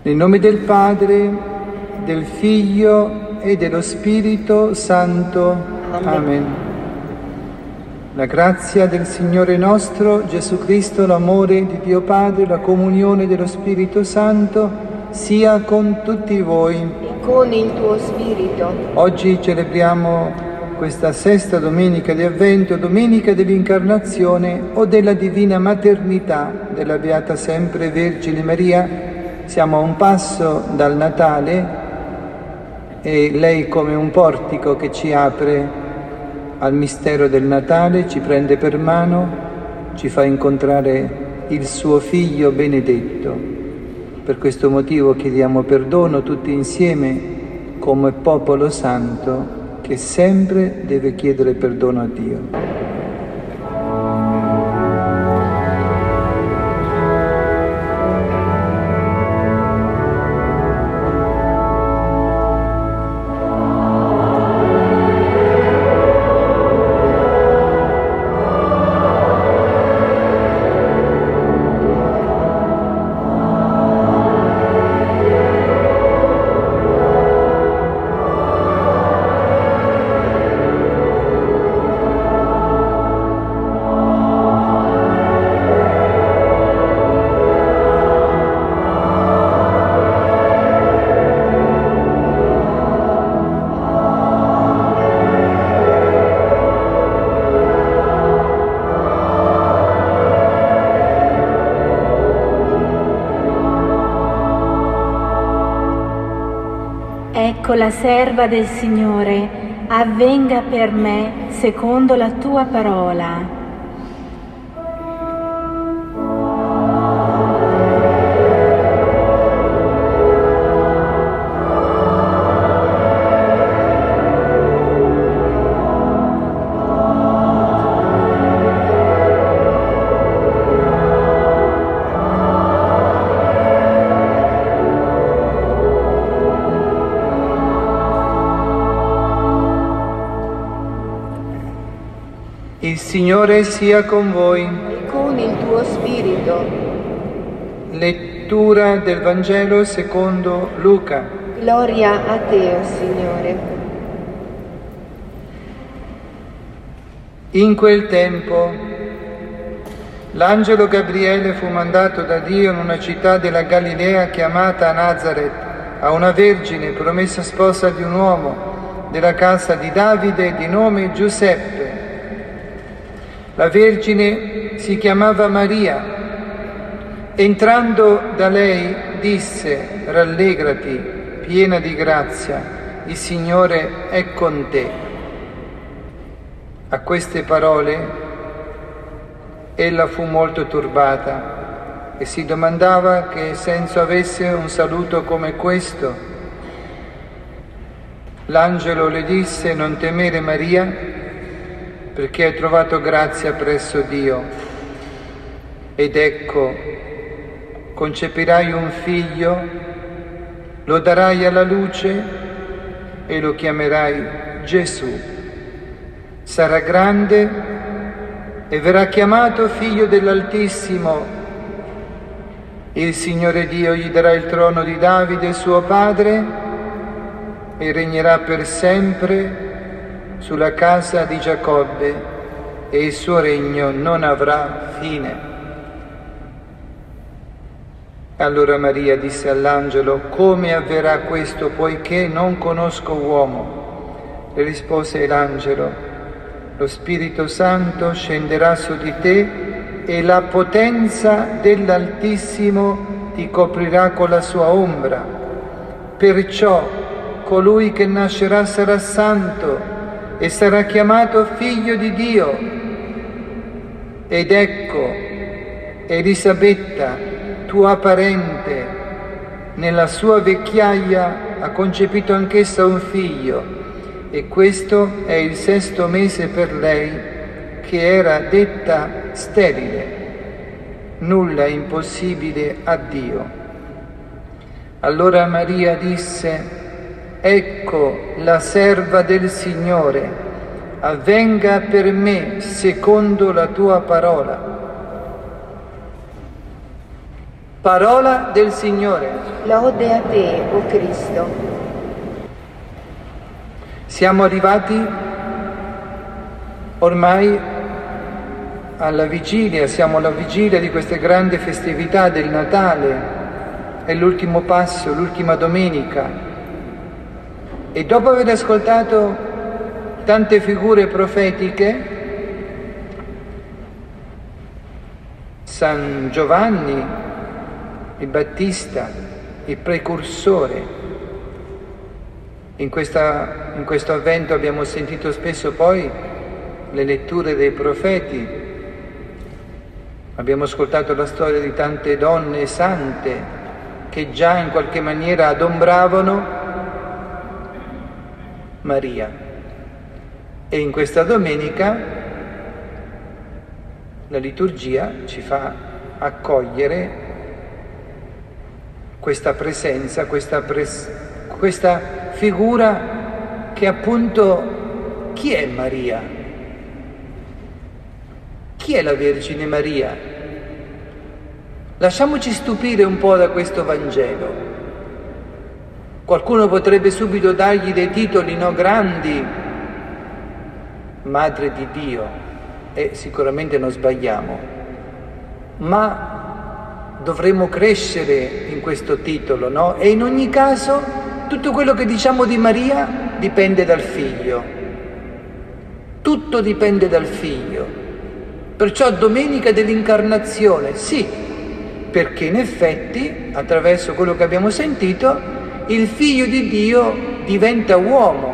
Nel nome del Padre, del Figlio e dello Spirito Santo. Amen. La grazia del Signore nostro Gesù Cristo, l'amore di Dio Padre, la comunione dello Spirito Santo sia con tutti voi. E con il tuo spirito. Oggi celebriamo questa sesta domenica di Avvento, domenica dell'Incarnazione o della Divina Maternità della Beata Sempre Vergine Maria. Siamo a un passo dal Natale e lei, come un portico che ci apre al mistero del Natale, ci prende per mano, ci fa incontrare il suo Figlio benedetto. Per questo motivo chiediamo perdono tutti insieme come popolo santo che sempre deve chiedere perdono a Dio. Ecco la serva del Signore, avvenga per me secondo la tua parola. Il Signore sia con voi. E con il tuo spirito. Lettura del Vangelo secondo Luca. Gloria a te, o Signore. In quel tempo l'angelo Gabriele fu mandato da Dio in una città della Galilea chiamata Nazaret, a una vergine promessa sposa di un uomo della casa di Davide di nome Giuseppe. La Vergine si chiamava Maria. Entrando da lei disse: rallegrati, piena di grazia, il Signore è con te. A queste parole ella fu molto turbata e si domandava che senso avesse un saluto come questo. L'angelo le disse: non temere, Maria, perché hai trovato grazia presso Dio. Ed ecco, concepirai un figlio, lo darai alla luce e lo chiamerai Gesù. Sarà grande e verrà chiamato Figlio dell'Altissimo. Il Signore Dio gli darà il trono di Davide, suo padre, e regnerà per sempre sulla casa di Giacobbe, e il suo regno non avrà fine. Allora Maria disse all'angelo: come avverrà questo, poiché non conosco uomo? Le rispose l'angelo: lo Spirito Santo scenderà su di te e la potenza dell'Altissimo ti coprirà con la sua ombra. Perciò colui che nascerà sarà santo e sarà chiamato Figlio di Dio. Ed ecco, Elisabetta, tua parente, nella sua vecchiaia ha concepito anch'essa un figlio, e questo è il 6° mese per lei, che era detta sterile. Nulla è impossibile a Dio. Allora Maria disse: ecco la serva del Signore, avvenga per me secondo la tua parola. Parola del Signore. Lode a te, o Cristo. Siamo arrivati ormai alla vigilia, siamo alla vigilia di queste grandi festività del Natale, è l'ultimo passo, l'ultima domenica. E dopo aver ascoltato tante figure profetiche, San Giovanni il Battista, il precursore. In questo avvento abbiamo sentito spesso poi le letture dei profeti, abbiamo ascoltato la storia di tante donne sante che già in qualche maniera adombravano Maria. E in questa domenica la liturgia ci fa accogliere questa presenza, questa figura che appunto, chi è Maria? Chi è la Vergine Maria? Lasciamoci stupire un po' da questo Vangelo. Qualcuno potrebbe subito dargli dei titoli, no, grandi, Madre di Dio, e sicuramente non sbagliamo, ma dovremmo crescere in questo titolo, no? E in ogni caso tutto quello che diciamo di Maria dipende dal Figlio. Tutto dipende dal Figlio. Perciò domenica dell'Incarnazione, sì, perché in effetti, attraverso quello che abbiamo sentito, il Figlio di Dio diventa uomo.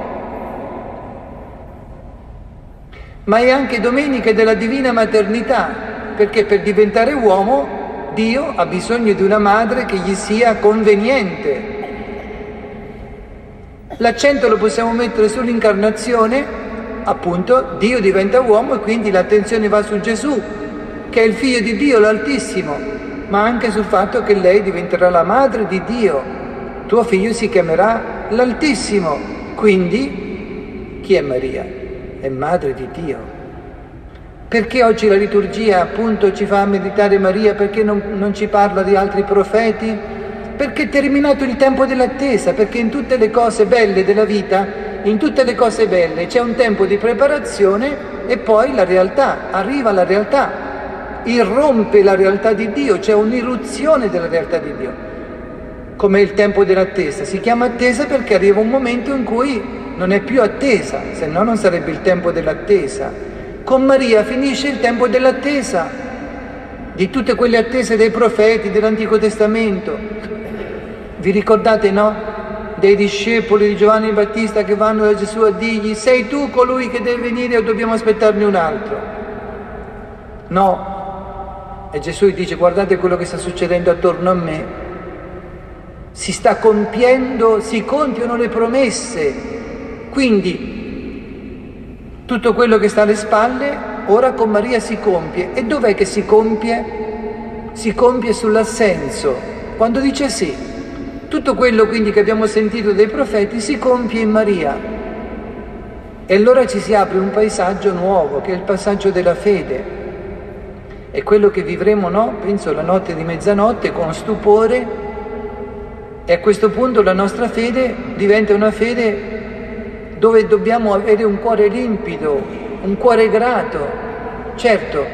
Ma è anche domenica della Divina Maternità, perché per diventare uomo Dio ha bisogno di una madre che gli sia conveniente. L'accento lo possiamo mettere sull'incarnazione, appunto, Dio diventa uomo e quindi l'attenzione va su Gesù, che è il Figlio di Dio, l'Altissimo, ma anche sul fatto che lei diventerà la madre di Dio. Tuo figlio si chiamerà l'Altissimo. Quindi, chi è Maria? È madre di Dio. Perché oggi la liturgia appunto ci fa meditare Maria? Perché non ci parla di altri profeti? Perché è terminato il tempo dell'attesa, perché in tutte le cose belle della vita, in tutte le cose belle c'è un tempo di preparazione e poi la realtà, arriva la realtà, irrompe la realtà di Dio, c'è un'irruzione della realtà di Dio. Come il tempo dell'attesa, si chiama attesa perché arriva un momento in cui non è più attesa, se no non sarebbe il tempo dell'attesa. Con Maria finisce il tempo dell'attesa, di tutte quelle attese dei profeti dell'Antico Testamento. Vi ricordate, no? Dei discepoli di Giovanni il Battista che vanno da Gesù a dirgli: sei tu colui che deve venire o dobbiamo aspettarne un altro? No. E Gesù gli dice: guardate quello che sta succedendo attorno a me. Si sta compiendo, si compiono le promesse. Quindi tutto quello che sta alle spalle, ora con Maria si compie. E dov'è che si compie? Si compie sull'assenso, quando dice sì. Tutto quello quindi che abbiamo sentito dai profeti si compie in Maria. E allora ci si apre un paesaggio nuovo, che è il passaggio della fede. È quello che vivremo, no? Penso la notte di mezzanotte con stupore. E a questo punto la nostra fede diventa una fede dove dobbiamo avere un cuore limpido, un cuore grato. Certo,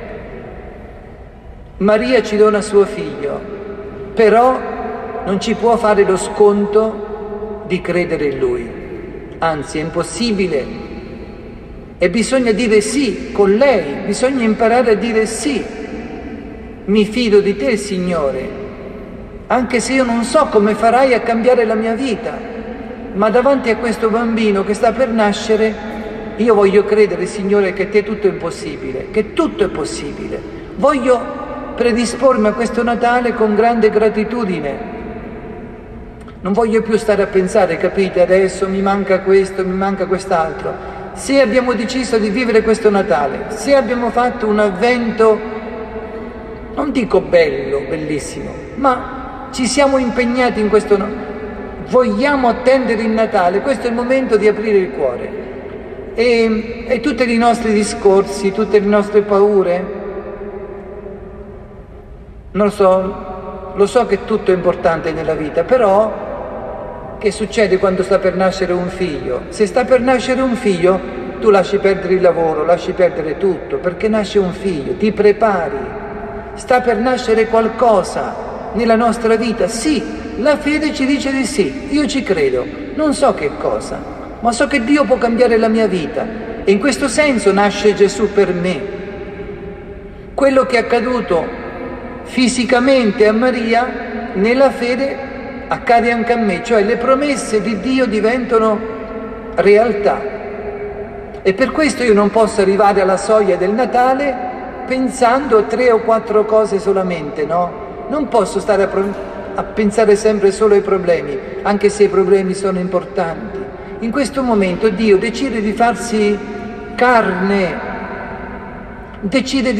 Maria ci dona suo figlio, però non ci può fare lo sconto di credere in Lui. Anzi, è impossibile. E bisogna dire sì con lei, bisogna imparare a dire sì. Mi fido di te, Signore, anche se io non so come farai a cambiare la mia vita. Ma davanti a questo bambino che sta per nascere, io voglio credere, Signore, che a te tutto è possibile, che tutto è possibile. Voglio predispormi a questo Natale con grande gratitudine. Non voglio più stare a pensare, capite, adesso mi manca questo, mi manca quest'altro. Se abbiamo deciso di vivere questo Natale, se abbiamo fatto un avvento, non dico bello, bellissimo, ma ci siamo impegnati in questo Natale. Vogliamo attendere il Natale, questo è il momento di aprire il cuore. E tutti i nostri discorsi, tutte le nostre paure, non lo so, lo so che tutto è importante nella vita, però che succede quando sta per nascere un figlio? Se sta per nascere un figlio, tu lasci perdere il lavoro, lasci perdere tutto, perché nasce un figlio, ti prepari. Sta per nascere qualcosa nella nostra vita, sì, la fede ci dice di sì, io ci credo, non so che cosa, ma so che Dio può cambiare la mia vita e in questo senso nasce Gesù per me. Quello che è accaduto fisicamente a Maria, nella fede accade anche a me, cioè le promesse di Dio diventano realtà. E per questo io non posso arrivare alla soglia del Natale pensando a 3 o 4 cose solamente, no? Non posso stare a pensare sempre solo ai problemi, anche se i problemi sono importanti. In questo momento Dio decide di farsi carne, decide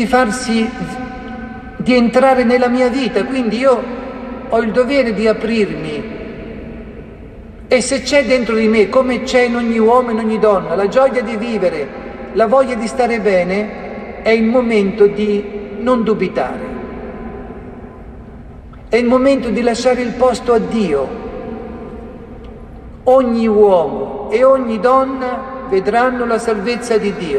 di entrare nella mia vita, quindi io ho il dovere di aprirmi. E se c'è dentro di me, come c'è in ogni uomo e in ogni donna, la gioia di vivere, la voglia di stare bene, è il momento di non dubitare. È il momento di lasciare il posto a Dio. Ogni uomo e ogni donna vedranno la salvezza di Dio.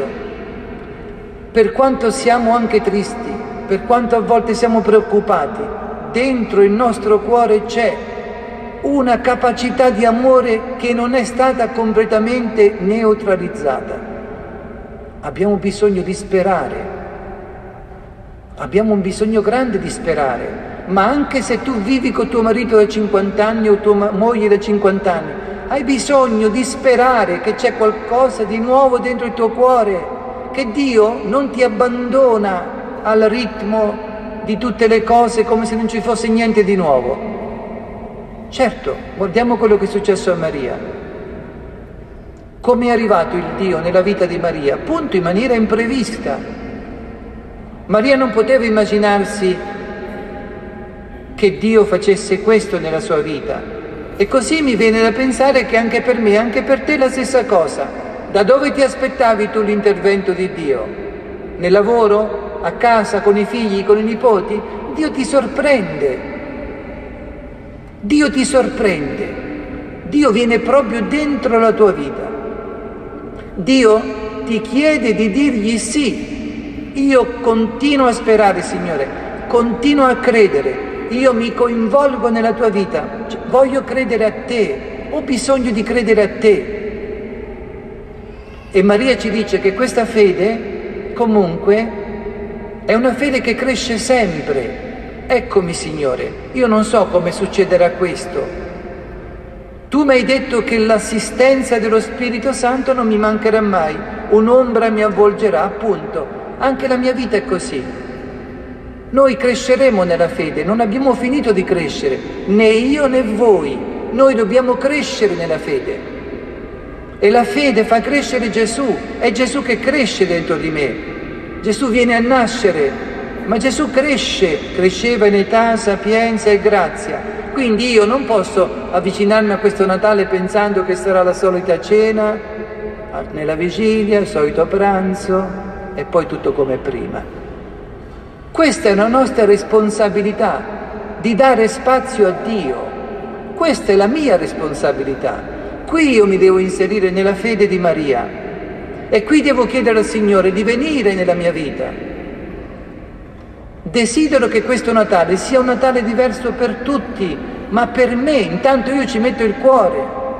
Per quanto siamo anche tristi, per quanto a volte siamo preoccupati, dentro il nostro cuore c'è una capacità di amore che non è stata completamente neutralizzata. Abbiamo bisogno di sperare, abbiamo un bisogno grande di sperare, ma anche se tu vivi con tuo marito da 50 anni o tua moglie da 50 anni, hai bisogno di sperare che c'è qualcosa di nuovo dentro il tuo cuore, che Dio non ti abbandona al ritmo di tutte le cose come se non ci fosse niente di nuovo. Certo, guardiamo quello che è successo a Maria. Come è arrivato il Dio nella vita di Maria? Appunto in maniera imprevista. Maria non poteva immaginarsi che Dio facesse questo nella sua vita. E così mi viene da pensare che anche per me, anche per te è la stessa cosa. Da dove ti aspettavi tu l'intervento di Dio? Nel lavoro? A casa? Con i figli? Con i nipoti? Dio ti sorprende. Dio ti sorprende, Dio viene proprio dentro la tua vita. Dio ti chiede di dirgli sì. Io continuo a sperare, Signore, continuo a credere, io mi coinvolgo nella tua vita, voglio credere a te, ho bisogno di credere a te. E Maria ci dice che questa fede, comunque, è una fede che cresce sempre. Eccomi, Signore, io non so come succederà questo. Tu mi hai detto che l'assistenza dello Spirito Santo non mi mancherà mai, un'ombra mi avvolgerà, appunto. Anche la mia vita è così. Noi cresceremo nella fede, non abbiamo finito di crescere, né io né voi. Noi dobbiamo crescere nella fede. E la fede fa crescere Gesù, è Gesù che cresce dentro di me. Gesù viene a nascere. Ma Gesù cresceva in età, sapienza e grazia. Quindi io non posso avvicinarmi a questo Natale pensando che sarà la solita cena, nella vigilia, il solito pranzo e poi tutto come prima. Questa è una nostra responsabilità, di dare spazio a Dio. Questa è la mia responsabilità. Qui io mi devo inserire nella fede di Maria e qui devo chiedere al Signore di venire nella mia vita. Desidero che questo Natale sia un Natale diverso per tutti, ma per me, intanto io ci metto il cuore.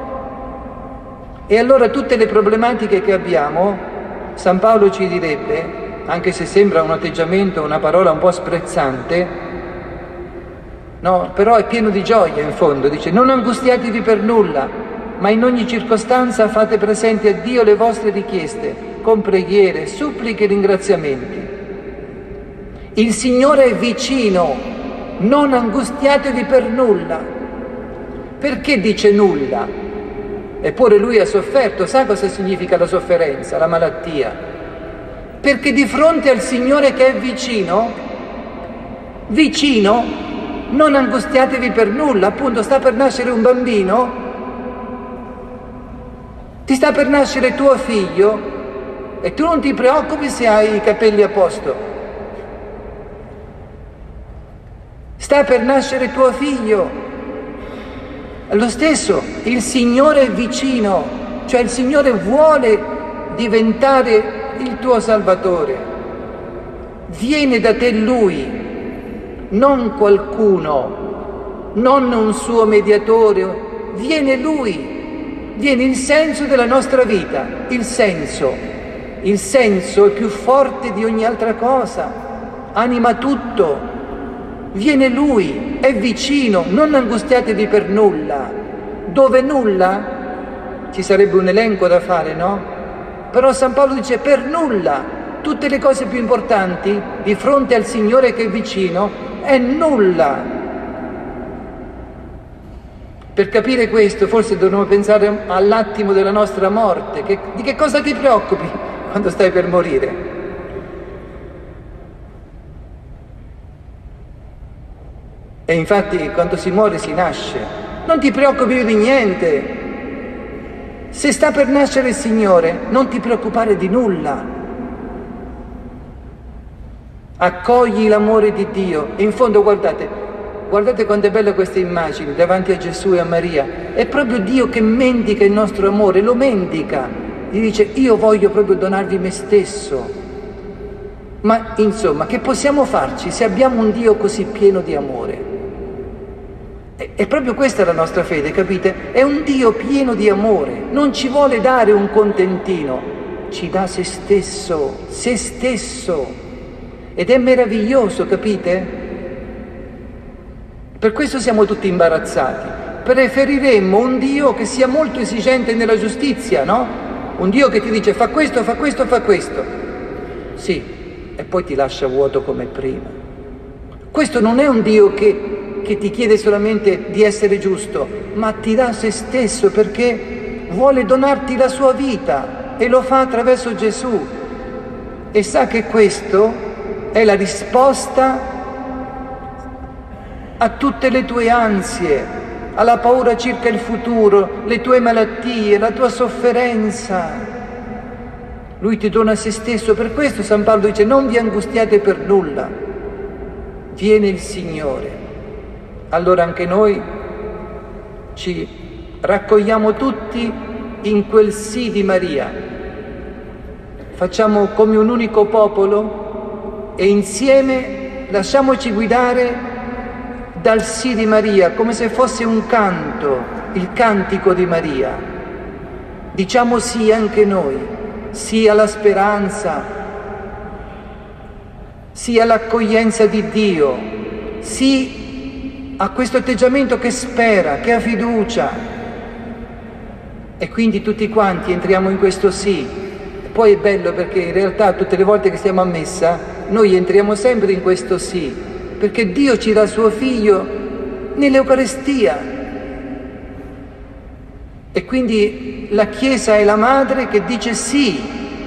E allora tutte le problematiche che abbiamo, San Paolo ci direbbe, anche se sembra un atteggiamento, una parola un po' sprezzante, no, però è pieno di gioia in fondo, dice: non angustiatevi per nulla, ma in ogni circostanza fate presenti a Dio le vostre richieste, con preghiere, suppliche e ringraziamenti. Il Signore è vicino, non angustiatevi per nulla. Perché dice nulla? Eppure Lui ha sofferto, sa cosa significa la sofferenza, la malattia? Perché di fronte al Signore che è vicino, non angustiatevi per nulla. Appunto, sta per nascere un bambino, ti sta per nascere tuo figlio e tu non ti preoccupi se hai i capelli a posto. sta per nascere tuo figlio. Lo stesso, il Signore è vicino, cioè il Signore vuole diventare il tuo Salvatore. Viene da te Lui, non qualcuno, non un suo mediatore, viene Lui, viene il senso della nostra vita, il senso è più forte di ogni altra cosa, anima tutto, viene Lui, è vicino, non angustiatevi per nulla, dove nulla, ci sarebbe un elenco da fare, no? Però San Paolo dice per nulla, tutte le cose più importanti di fronte al Signore che è vicino è nulla. Per capire questo forse dovremmo pensare all'attimo della nostra morte. Di che cosa ti preoccupi quando stai per morire? E infatti quando si muore si nasce. Non ti preoccupi più di niente. Se sta per nascere il Signore, non ti preoccupare di nulla. Accogli l'amore di Dio. E in fondo guardate quanto è bella questa immagine davanti a Gesù e a Maria. È proprio Dio che mendica il nostro amore, lo mendica. Gli dice io voglio proprio donarvi me stesso. Ma insomma, che possiamo farci se abbiamo un Dio così pieno di amore? È proprio questa la nostra fede, capite? È un Dio pieno di amore, non ci vuole dare un contentino, ci dà se stesso. Ed è meraviglioso, capite? Per questo siamo tutti imbarazzati. Preferiremmo un Dio che sia molto esigente nella giustizia, no? Un Dio che ti dice fa questo, fa questo, fa questo. Sì, e poi ti lascia vuoto come prima. Questo non è un Dio che ti chiede solamente di essere giusto, ma ti dà se stesso perché vuole donarti la sua vita e lo fa attraverso Gesù. E sa che questo è la risposta a tutte le tue ansie, alla paura circa il futuro, le tue malattie, la tua sofferenza. Lui ti dona se stesso, per questo San Paolo dice non vi angustiate per nulla, viene il Signore. Allora anche noi ci raccogliamo tutti in quel sì di Maria, facciamo come un unico popolo e insieme lasciamoci guidare dal sì di Maria, come se fosse un canto, il cantico di Maria. Diciamo sì anche noi, sì alla speranza, sì all'accoglienza di Dio, sì a questo atteggiamento che spera, che ha fiducia. E quindi tutti quanti entriamo in questo sì. E poi è bello perché in realtà tutte le volte che stiamo a messa noi entriamo sempre in questo sì, perché Dio ci dà suo Figlio nell'Eucaristia. E quindi la Chiesa è la madre che dice sì,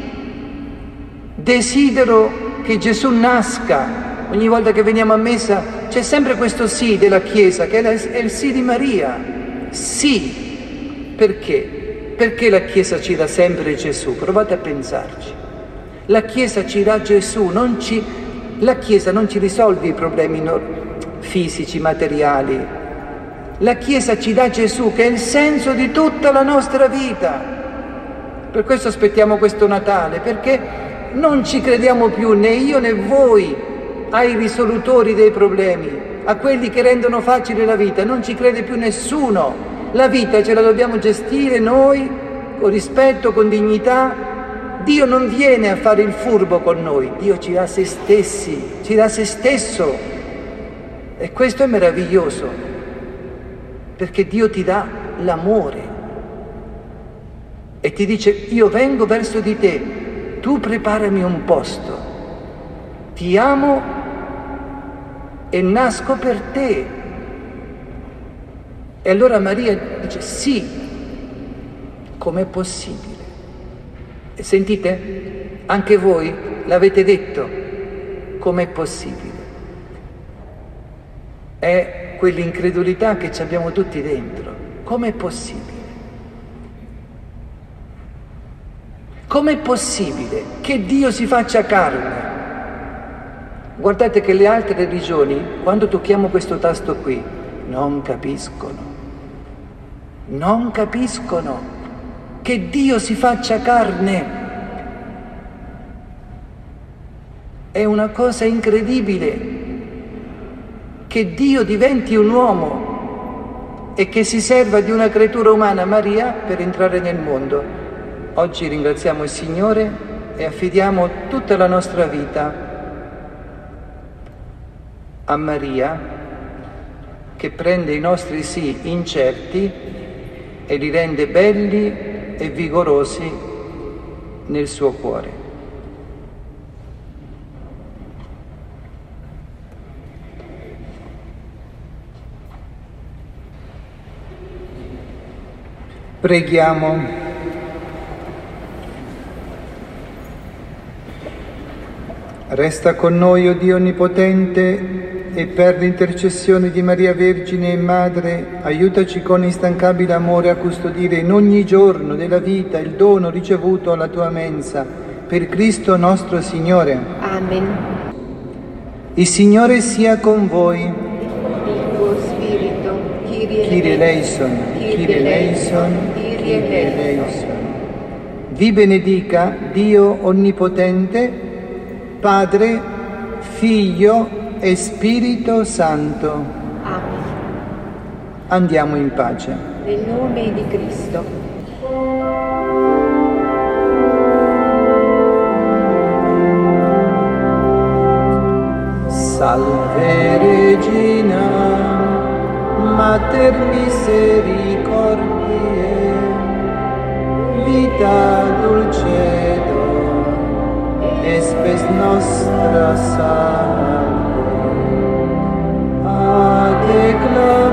desidero che Gesù nasca. Ogni volta che veniamo a messa c'è sempre questo sì della Chiesa, che è il sì di Maria. Sì. Perché? Perché la Chiesa ci dà sempre Gesù? Provate a pensarci. La Chiesa ci dà Gesù, la Chiesa non ci risolve i problemi fisici, materiali. La Chiesa ci dà Gesù, che è il senso di tutta la nostra vita. Per questo aspettiamo questo Natale, perché non ci crediamo più, né io né voi, ai risolutori dei problemi, a quelli che rendono facile la vita. Non ci crede più nessuno. La vita ce la dobbiamo gestire noi, con rispetto, con dignità. Dio non viene a fare il furbo con noi, Dio ci dà se stessi, ci dà se stesso. E questo è meraviglioso, perché Dio ti dà l'amore e ti dice io vengo verso di te, tu preparami un posto, ti amo e nasco per te. E allora Maria dice sì, com'è possibile? E sentite? Anche voi l'avete detto, com'è possibile? È quell'incredulità che ci abbiamo tutti dentro. Com'è possibile? Com'è possibile che Dio si faccia carne? Guardate che le altre religioni, quando tocchiamo questo tasto qui, non capiscono che Dio si faccia carne. È una cosa incredibile che Dio diventi un uomo e che si serva di una creatura umana, Maria, per entrare nel mondo. Oggi ringraziamo il Signore e affidiamo tutta la nostra vita a Maria, che prende i nostri sì incerti e li rende belli e vigorosi nel suo cuore. Preghiamo. Resta con noi, o Dio Onnipotente, e per l'intercessione di Maria Vergine e Madre, aiutaci con instancabile amore a custodire in ogni giorno della vita il dono ricevuto alla tua mensa, per Cristo nostro Signore. Amen. Il Signore sia con voi. Il tuo spirito, Kyrie eleison, Kyrie eleison, Kyrie eleison. Vi benedica Dio Onnipotente, Padre, Figlio e Spirito Santo. Amen. Andiamo in pace. Nel nome di Cristo. Salve Regina, Mater misericordiae, vita dulcedo, et spes nostra salve. Ad